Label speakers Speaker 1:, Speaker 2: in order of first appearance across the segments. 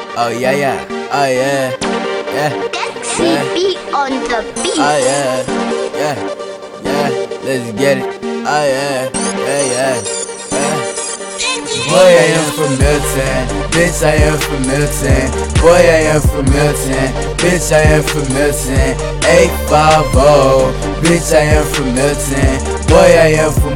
Speaker 1: Oh yeah, yeah. Oh yeah. Yeah.
Speaker 2: Sexy beat on the beat.
Speaker 1: Oh yeah. Yeah. Yeah. Let's get it. Oh yeah. Yeah, yeah. Yeah. Boy, I am from Milton. Bitch, I am from Milton. Boy, I am from Milton. Bitch, I am from Milton. 850. Bitch, I am from Milton. Boy, I am from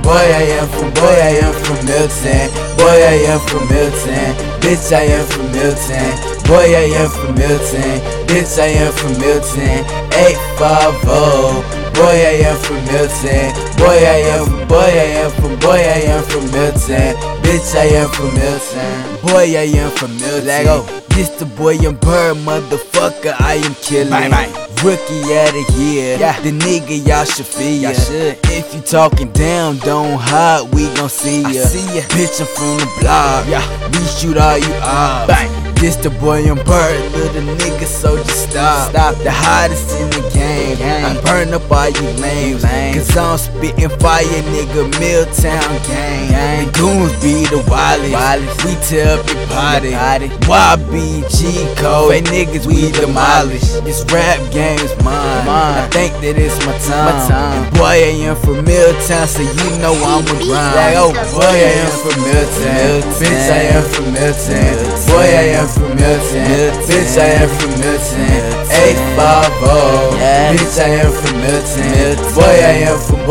Speaker 1: Milton. Boy, I am from Milton. Bitch, I am from Milton. Boy, I am from Milton. Bitch, I am from Milton. 850. Boy, I am from Milton. Boy, I am from Milton. Bitch, I am from Milton. Boy, I am from Milton. Let go. This the boy and bird, motherfucker, I am killing.
Speaker 3: Bang, bang.
Speaker 1: Rookie of the year,
Speaker 3: Yeah.
Speaker 1: the nigga y'all should feel.
Speaker 3: Y'all should.
Speaker 1: If you talking down, don't hide, we gon' see ya.
Speaker 3: I see ya.
Speaker 1: Bitch, I'm from the block.
Speaker 3: Yeah.
Speaker 1: We shoot all you up.
Speaker 3: Bang.
Speaker 1: This the boy and bird, little nigga, so just stop. The hottest in the game. I burn up all you lames. Cause I'm spitting fire, nigga, Milltown gang. The goons be the wildest. We tear up your party. YBG code. Fake niggas, we demolish. This rap game is mine. I think that it's my time. And boy, I am from Milltown, so you know I'm a grind. Boy, I am from Milltown. Bitch, I am from Milltown. Boy, I am from Milton. Bitch, I am from Milton. 850. Bitch, I am from Milton. Boy, I am from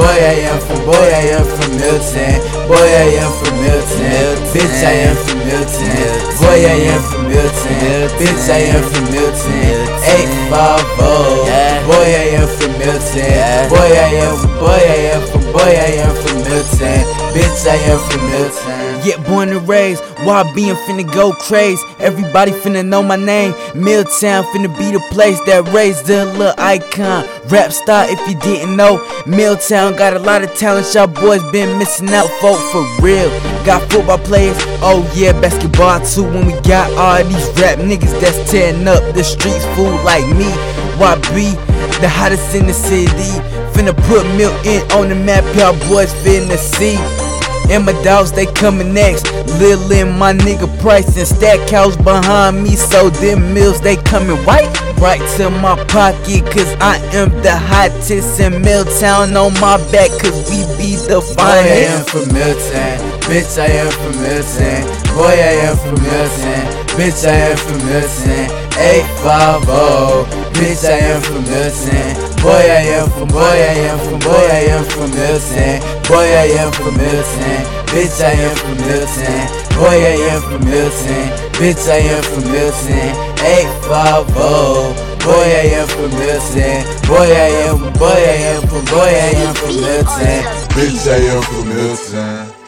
Speaker 1: Milton. Boy, I am from Milton. Bitch, I am from Milton. Boy, I am from Milton. Bitch, I am from Milton. 850. Boy, I am from Milton. Boy, I am from Milton. Bitch, I am from Milton. Get born and raised, YB and finna go crazy. Everybody finna know my name. Milltown finna be the place that raised the little icon. Rap star if you didn't know. Milltown got a lot of talent, y'all boys been missing out, folk, for real. Got football players, oh yeah, basketball too. When we got all these rap niggas that's tearing up the streets, fool like me. YB, the hottest in the city. Finna put Milton on the map, y'all boys finna see. And my dogs, they coming next. Lil and my nigga Price and Stackhouse behind me. So them mills, they coming right to my pocket. Cause I am the hottest in Milltown on my back. Cause we be the finest. Boy, I am from Milton. Bitch, I am from Milton. Boy, I am from Milton. Bitch, I am from Milton. 850. Bitch, I am from Milton. Boy, I am from Milton. Boy, I am from Milton. Bitch, I am from Milton. Boy, I am from Milton. Bitch, I am from Milton. 850. Boy, I am from Milton. Boy, I am from Milton.
Speaker 4: Bitch, I am from Milton.